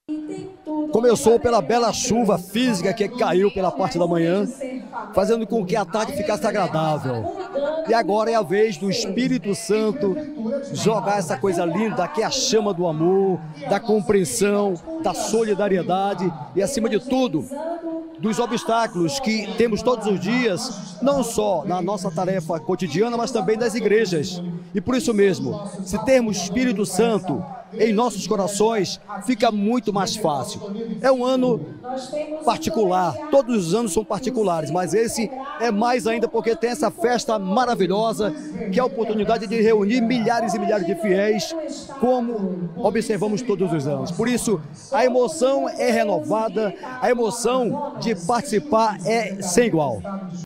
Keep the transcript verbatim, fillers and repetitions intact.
Começou pela bela chuva física que caiu pela parte da manhã, fazendo com que a tarde ficasse agradável. E agora é a vez do Espírito Santo jogar essa coisa linda, que é a chama do amor, da compreensão, da solidariedade e, acima de tudo, dos obstáculos que temos todos os dias, não só na nossa tarefa cotidiana, mas também das igrejas. E por isso mesmo, se termos Espírito Santo em nossos corações, fica muito mais fácil. É um ano particular, todos os anos são particulares, mas esse é mais ainda porque tem essa festa maravilhosa, que é a oportunidade de reunir milhares e milhares de fiéis, como observamos todos os anos. Por isso, a emoção é renovada, a emoção de participar é sem igual.